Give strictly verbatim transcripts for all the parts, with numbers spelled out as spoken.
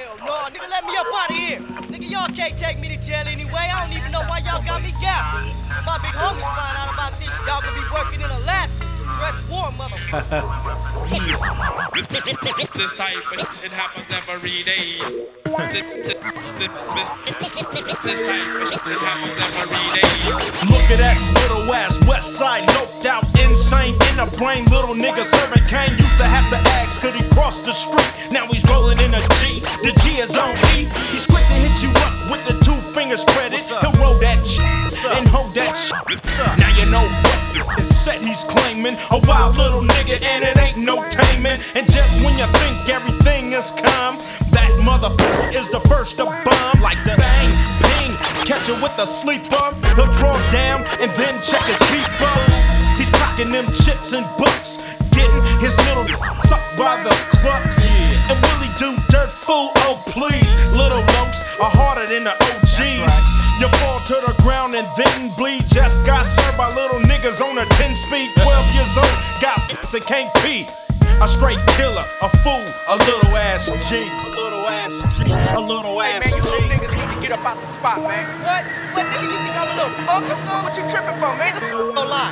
Hell no, nigga, let me up out of here. Nigga, y'all can't take me to jail anyway. I don't even know why y'all got me gapped. If my big homies find out about this, y'all gonna be working in Alaska. Dress warm, motherfucker. This type of shit happens every day. This, this, this, this, this type of shit happens every day. Look at that little ass West Side loped out, insane in the brain. Little nigga serving cane. Used to have to ask, could he cross the street? Now he's rolling in a G. The G is on E. He's quick to hit you up with the two fingers spread it. He'll roll that shit and hold that shit. Now you know what is set he's claiming. A wild little nigga and it ain't no taming. And just when you think everything is calm, that motherfucker is the first to bomb. Like the bang, ping, catch it with a sleeper. He'll draw down and then check his people. He's clocking them chips and bucks, getting his little sucked by the clucks. And will he do dirt fool? Oh please, little lokes are harder than the O Gs. You fall to the ground and then bleed. Just got served by little niggas on a ten speed. Twelve years old, got and can't pee. A straight killer, a fool, a little ass G. A little ass G, a little ass Hey man, you G. little niggas need to get up out the spot, man. What? What nigga you think I'm a little punk or something? What you tripping for, man? No lie.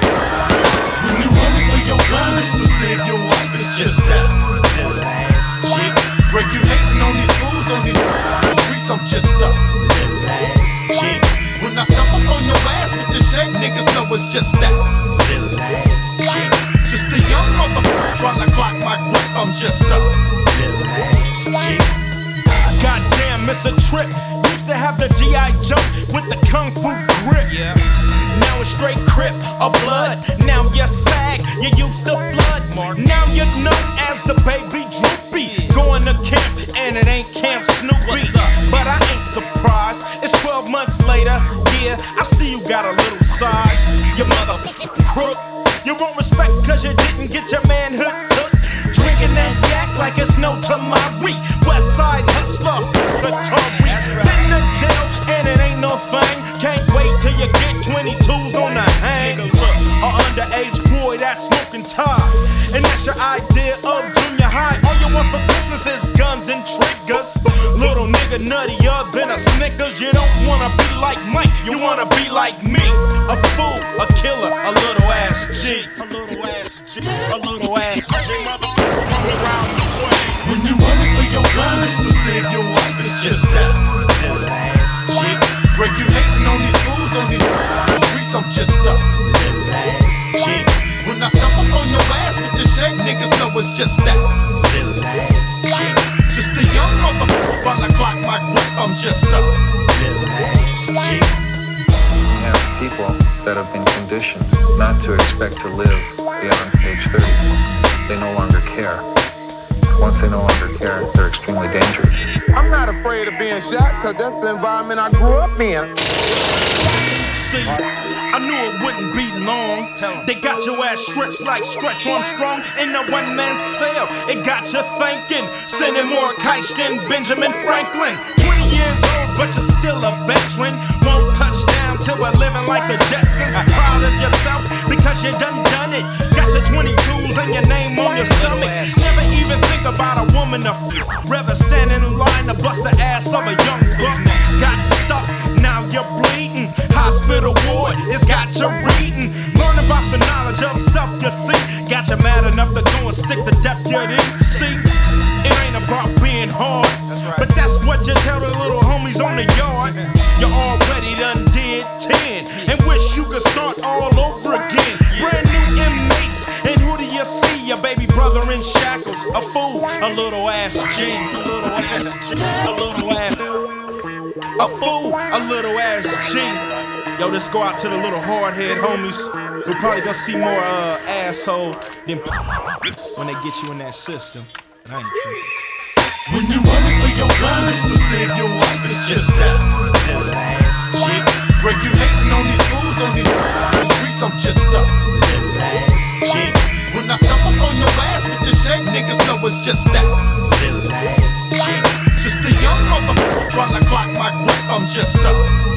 When you running for your guns to save your life, it's just that little ass chick. Break you hating on these fools on these streets, I'm just a little ass chick. When I step up on your ass with the shake, niggas know it's just that little ass chick. Just a young motherfucker trying to clock my grip, I'm just a little ass chick. Goddamn, miss a trip. Used to have the G I Joe with the Kung Fu grip. Yeah. Now it's straight crip or blood. Now you're sag, you used to flood. Now you're known as the baby droopy. Going to camp and it ain't Camp Snoopy. But I ain't surprised. It's twelve months later. Yeah, I see you got a little size. You motherfucking crook. You won't respect cause you didn't get your manhood took. Drinking that yak like it's no tomorrow. West Side hustler, the Tory. Been to jail and it ain't no thing. Can't wait till you get twenty-twos on the hang. Or underage boy that's smoking tar. And that's your idea of junior high. All you want for Christmas is guns and triggers. Little nigga nuttier than a Snickers. You don't wanna be like Mike, you wanna be like me. A fool, a killer, a little ass G. A little ass G, a little ass G. When you running for your guns to save your life, it's just that little ass chick. Break you hating on these fools on these streets, I'm just a little ass chick. When I step up on your ass with the shake, niggas know it's just that little ass chick. Just a young motherfucker trying to clock my grip, I'm just a little ass chick. We have people that have been conditioned not to expect to live beyond age thirty. They no longer care. Once they no longer care, they're extremely dangerous. I'm not afraid of being shot, cause that's the environment I grew up in. See, I knew it wouldn't be long. They got your ass stretched like Stretch Armstrong in a one-man cell. It got you thinking, sending more kites than Benjamin Franklin. twenty years old, but you're still a veteran. Won't touch down till we're living like the Jetsons. Proud of yourself because you done done it. Got your twenty-twos and your name on your stomach. Never even think about a woman to f***. Rather stand in line to bust the ass of a young buck. Got stuck, now you're bleeding. Hospital ward, it's got you reading. Learn about the knowledge of self, you see. Got you mad enough to go and stick the deputy. See, it ain't about being hard, but that's what you tell the little homies on the yard. You already done did ten and wish you could start all over again. Brand new inmates, and who do you see? Your baby brother in shackles, a fool, a little ass G, a little ass G, a little ass, a fool, a little ass G. Yo, just go out to the little hard-head homies. We're probably gonna see more uh, asshole than when they get you in that system. And I ain't tripping. When you running for your guns to save your life, it's just that little ass chick. Break you hating on these fools on these streets, I'm just a little ass chick. When I step up on your ass with the shake, niggas know it's just that little ass chick. Just a young motherfucker trying to clock my grip, I'm just a